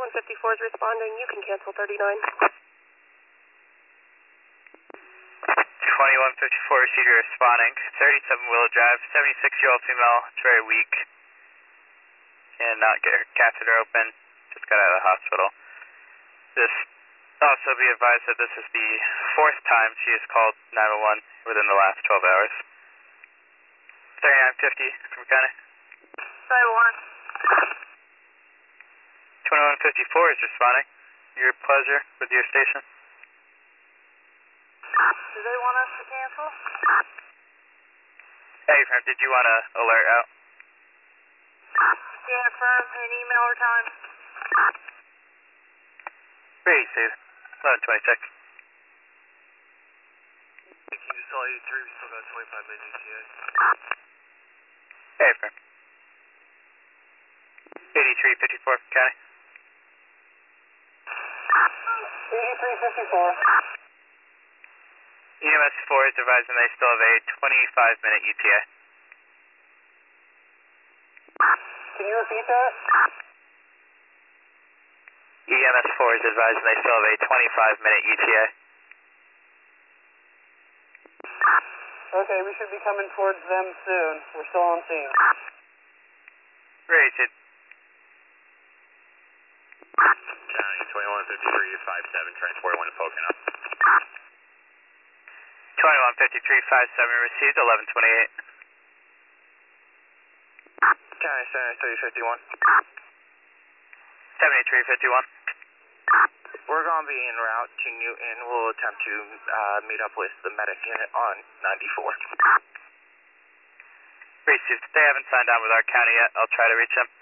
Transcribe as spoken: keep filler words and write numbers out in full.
twenty-one fifty-four is responding. You can cancel thirty-nine. twenty-one fifty-four receiver responding. thirty-seven Willow Drive, seventy-six-year-old female. It's very weak. Cannot get her catheter open. Just got out of the hospital. This also be advised that this is the fourth time she has called nine one one within the last twelve hours. thirty-nine fifty from County. nine one. twenty-one fifty-four is responding. Your pleasure with your station. Do they want us to cancel? Hey, friend, did you want to alert out? Yeah, from an email or time. Great, Steve. eleven twenty-six. Can you saw eighty-three? We still got twenty-five minutes E T A. Hey, friend. eighty-three fifty-four from County. eighty-three fifty-four. E M S four is advising they still have a twenty-five minute E T A. Can you repeat that? E M S four is advising they still have a twenty-five minute E T A. Okay, we should be coming towards them soon. We're still on scene. Rated. County, twenty-one fifty-three five seven, transport one to Pocono. twenty-one fifty-three five seven received, eleven twenty-eight. County, seventy-three fifty-one. seventy-three fifty-one. We're going to be en route to Newton. We'll attempt to uh, meet up with the medic unit on ninety-four. Received. They haven't signed on with our county yet. I'll try to reach them.